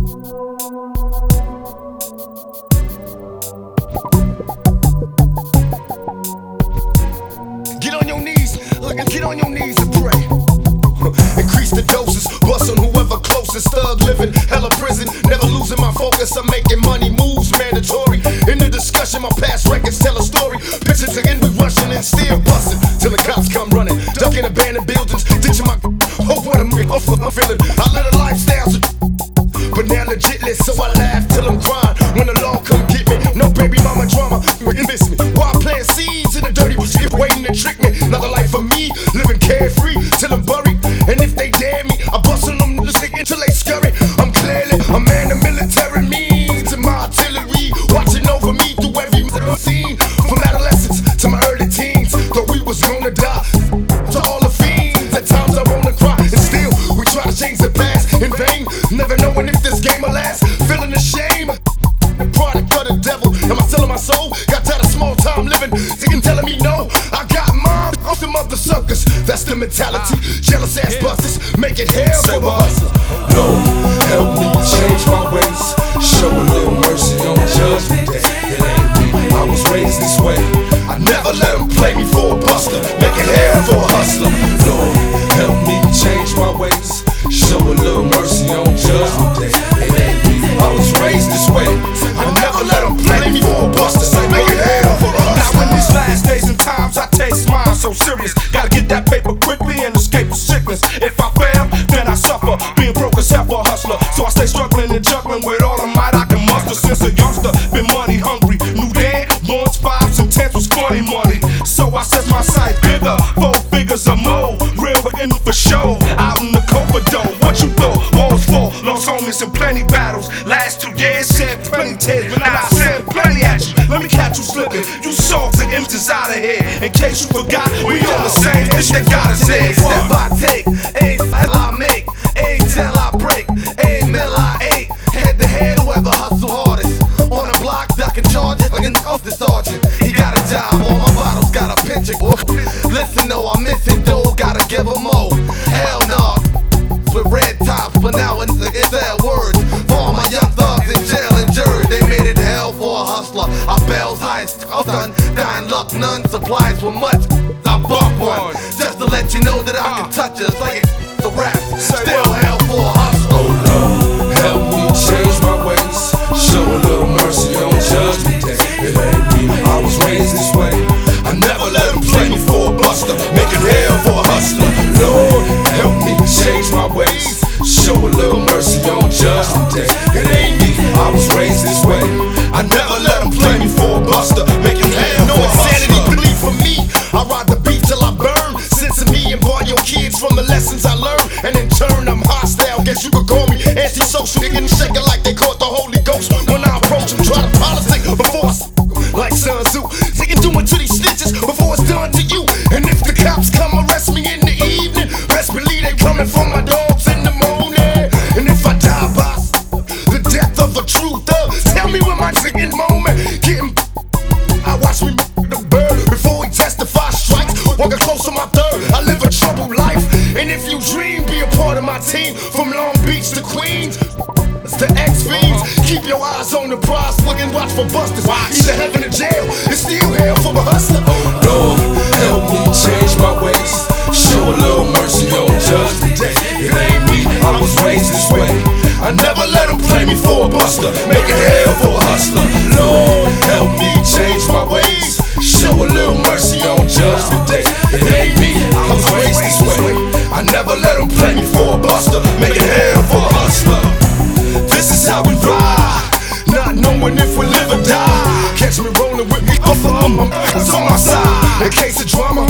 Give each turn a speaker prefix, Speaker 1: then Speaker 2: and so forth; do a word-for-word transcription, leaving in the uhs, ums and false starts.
Speaker 1: Get on your knees, look and get on your knees and pray. Increase the doses, bust on whoever closest. Thug living, hella prison, never losing my focus. I'm making money moves mandatory. In the discussion, my past records tell a story. Pictures again, we rushing and still busting till the cops come running, ducking abandoned buildings, ditching my hope when I'm off of my feeling. I live a lifestyle, but now legitly, so I laugh till I'm crying when the law come get me. No baby mama drama, you miss me. While playing seeds in the dirty, skip waiting to trick me. Another life for me, living carefree till I'm buried. And if they dare me, I bust on them to stick until they scurry. I'm clearly a man of military means, and my artillery watching over me through every scene. From adolescence to my early teens, thought we was gonna die. To all the fiends, at times I wanna cry, and still we try to change the past in vain. Never knowing if this game will last, feeling the shame. The product of the devil, am I selling my soul? Got tired of small time living, thinking telling me no. I got mine off them other suckers, that's the mentality. Jealous ass busters, make it hell for the hustler.
Speaker 2: Lord, help me change my ways, show a little mercy on Judgment Day. It ain't me, I was raised this way. I never let them play me for a buster, make it hell for a hustler. Lord, help me change my ways, show a little mercy on Judgment Day. It ain't me, I was raised this way. I never let them play me for a buster, say make it hell for a hustler.
Speaker 3: Now in these last days and times, I taste mine so serious. Gotta get that paper quickly and escape the sickness. If I fail, then I suffer, being broke as hell for a hustler. So I stay struggling and juggling with all the might I can muster. Since a youngster, been money hungry. New day, ones, fives, and tens was funny money. So I set my sight bigger, four figures or more. Real in for show, out in the Coverdome. What you thought? Walls fall, lost homies in plenty battles. Last two years, said plenty tears, and I said plenty at you. Let me catch you slipping. You soft and empties out of here. In case you forgot, we on the same dish that got us in.
Speaker 4: Step I take, a step I make, a till I break, a mill I ate. Head to head, whoever hustle hardest. On the block, ducking charges like an off the sergeant. He got a job, all my bottles got a picture. Listen, though, I'm missing dough, gotta give him more. Hell no, with red tops, but now it's, it's that words. For all my young thugs in jail and jury, they made it hell for a hustler. I bells highest, done, dying luck, none supplies for much. I buck one, just to let you know that I can touch it. It's like it's the rap, still hell for a hustler.
Speaker 2: Oh Lord, help me change my ways, show a little mercy on Judgment Day. It ain't me, I was raised this way. I never let them play me for a buster, make it hell for a hustler. Lord, help me change my ways, show a little mercy on Judgment Day. It ain't me, I was raised this way. I never let them play me for a buster, make it hell
Speaker 1: No
Speaker 2: for a
Speaker 1: insanity,
Speaker 2: hustler.
Speaker 1: believe for me. I ride the beat till I burn. Sense of me and bar your kids from the lessons I learned. And in turn, I'm hostile. Guess you could call me antisocial. Nigga shaking like they caught the Holy Ghost. When I approach them, try to politic before I s- like Sun Tzu. They can do it to these snitches before it's done to you. And if the cops come arrest me in the evening, best believe they coming for my dogs in the morning. And if I die by s- the death of a true thug, tell me when my ticket moment. Getting I watch me the bird before he testify strikes. Walking close to my third, I live a troubled life. And if you dream, be a part of my team. From Long Beach to Queens, it's the X-Fiends. Keep your eyes on the prize, look and watch for busters. Either heaven or jail, it's still hell for the hustler.
Speaker 2: Lord, help me change my ways, show a little mercy on Judgment Day. It ain't me, I was raised this way. I never let them play me for a buster, make it hell for a hustler. Lord, help me change my ways, show a little mercy on Judgment Day. It ain't me, I was raised this way. I never let them play me for a buster, make it hell for a hustler. This is how we ride,
Speaker 1: Not knowing if we live or die. Catch me rolling with me, off of them, it's on my side. In case of drama,